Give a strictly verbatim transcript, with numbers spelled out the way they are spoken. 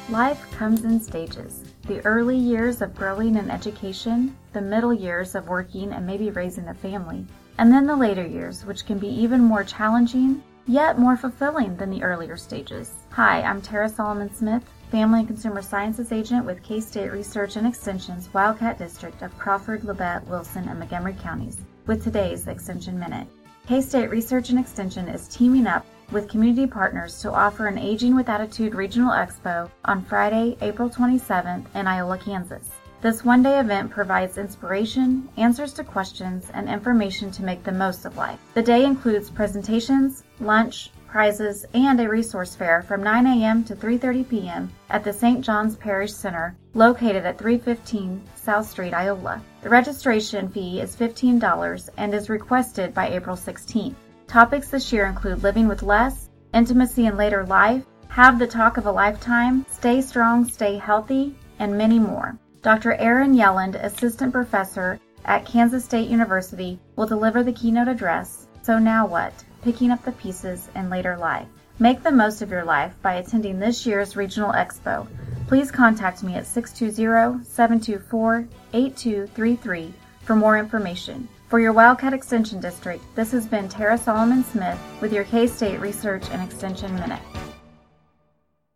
Life comes in stages. The early years of growing and education, the middle years of working and maybe raising a family, and then the later years, which can be even more challenging, yet more fulfilling than the earlier stages. Hi, I'm Tara Solomon Smith, Family and Consumer Sciences Agent with K-State Research and Extension's Wildcat District of Crawford, Labette, Wilson, and Montgomery counties, with today's Extension Minute. K-State Research and Extension is teaming up with community partners to offer an Aging with Attitude Regional Expo on Friday, April twenty-seventh in Iola, Kansas. This one-day event provides inspiration, answers to questions, and information to make the most of life. The day includes presentations, lunch, prizes, and a resource fair from nine a.m. to three thirty p.m. at the Saint John's Parish Center, located at three fifteen South Street, Iola. The registration fee is fifteen dollars and is requested by April sixteenth. Topics this year include living with less, intimacy in later life, have the talk of a lifetime, stay strong, stay healthy, and many more. Doctor Aaron Yelland, Assistant Professor at Kansas State University, will deliver the keynote address, So Now What? Picking Up the Pieces in Later Life. Make the most of your life by attending this year's Regional Expo. Please contact me at six two zero, seven two four, eight two three three for more information. For your Wildcat Extension District, this has been Tara Solomon Smith with your K-State Research and Extension Minute.